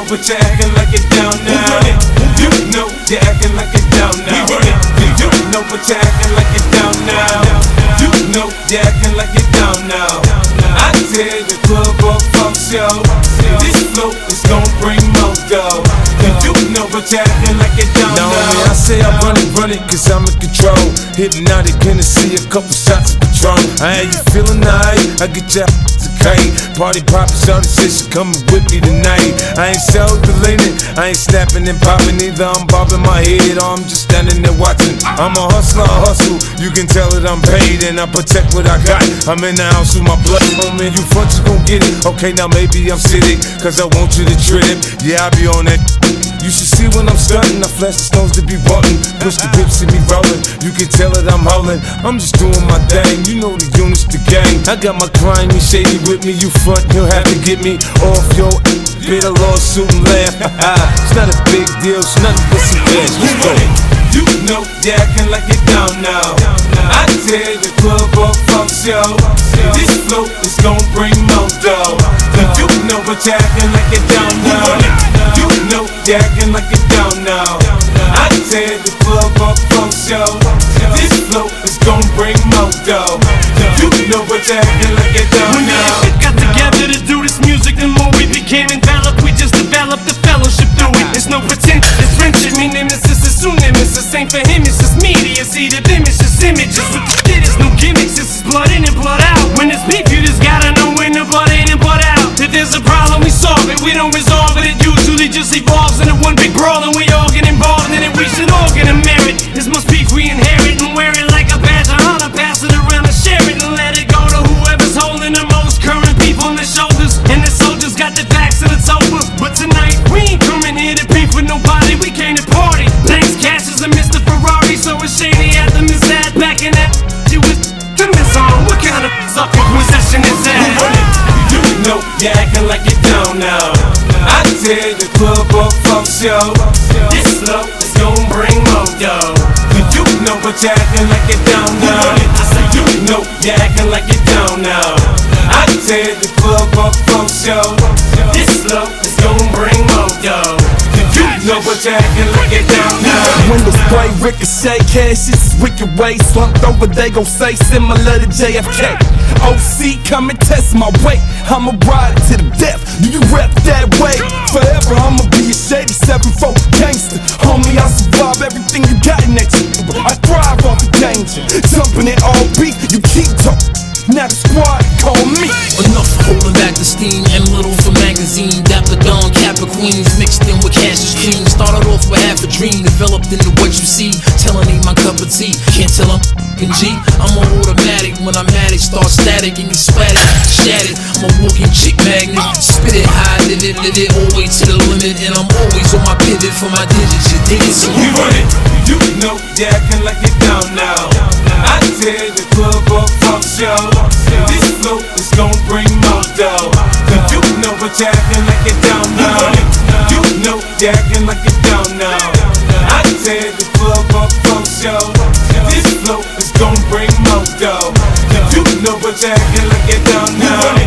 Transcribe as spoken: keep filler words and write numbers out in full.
but you're acting like you're down now. You know you're acting like you're down now. You know but you're acting like you're down now. You know you're acting like you're down now. I tell the club up, folks, yo, this flow is gon' bring more dough. You know but you're acting like you're down now. Now I say I run it, run it, cause I'm in control. Hypnotic Hennessy, a couple shots of Patron. I ain't you feeling nice, I get your ass to kite. Party poppin', shawty say she coming with me tonight. I ain't self-deleting, I ain't snapping and popping either. I'm bobbing my head or I'm just standing there watching. I'm a hustler, I hustle, you can tell that I'm paid and I protect what I got. I'm in the house with my blood, homie, you front, you gon' get it. Okay, now maybe I'm sitting, cause I want you to trip. Yeah, I be on that. You should see when I'm stunting, I flash the stones to be wanting. Push the whip, see me rolling, you can tell that I'm howling. I'm just doing my thing, you know the units, the gang. I got my crime, you shady with me, you front, you'll have to get me off your bit of lawsuit and laugh. It's not a big deal, it's nothing but some cash. Let's go. You know you're acting like you're down now. I tell the club up, folks, yo, this flow is gon' bring more dough. You know but you're acting like you're down now. You know you're acting like you're down now. I tell the club up, folks, yo, this flow is gon' bring more dough. You know but you're acting like you're down when now. When we got together to do this music, the more we became enveloped. We just developed the fellowship through it. There's no pretend, it's friendship. Me nemesis is soon nemesis. Ain't for him, it's just media. See the image, just images. With the shit, it's no gimmicks. This is blood in and blood out. When it's beef, you just gotta know when the blood in and blood out. If there's a problem, we solve it. We don't resolve it. It usually just evolves into one big brawl, and we all get involved in it. We should all get a merit. This must beef we inherit and wear it like a badge of honor. Pass it around and share it and let it go to whoever's holding the most current people on their shoulders. And the soldiers got their backs and it's over. But tonight we ain't coming here to beef with nobody. We came to party. Thanks, Cash is a Mister Ferrari, so it's shady at the Miss Ad back in that. You was the Miss on. What kind of sucker possession is that? You know you're acting like you're down now. I tell the club up, folks, yo, this flow is gon' bring more dough. You know but you're acting like you're down now. I say you know you're acting like you're down now. I tell the club up, folks, yo, this flow is gon' bring more dough. You know but you're acting like you're down now. Windows spray, ricochet, cash, this is wicked way. Slumped over, they gon' say similar to J F K. O C, come and test my weight. I'ma ride it to the death. Do you rep that way? Forever, I'ma be a shady seven four gangster. Homie, I survive everything you got in that shit. I thrive off the danger. Jumping it all beat, you keep talking. Now the squad call me. Enough holding back the steam. M Little for magazine. Dapper Dawn, Kappa Queens, mixed in with Cassius Cream. Started off with half a dream, developed into what you see. Telling ain't my cup of tea. Can't tell I'm f***ing G. I'm a automatic. When I'm at it, start static and you splat it, shattered. I'm a walking chick magnet. Spit it high, live it, live it, always to the limit. And I'm always on my pivot for my digits. You dig it? So you run it. You know you're acting like you're down now. I tell the club up, folks, yo, this flow is gon' bring more dough. You know but you're acting like you're down now. You know you're acting like you're down now. I tell the club up, folks, yo, this flow is gon' bring more dough. You know but you're acting like you're down now.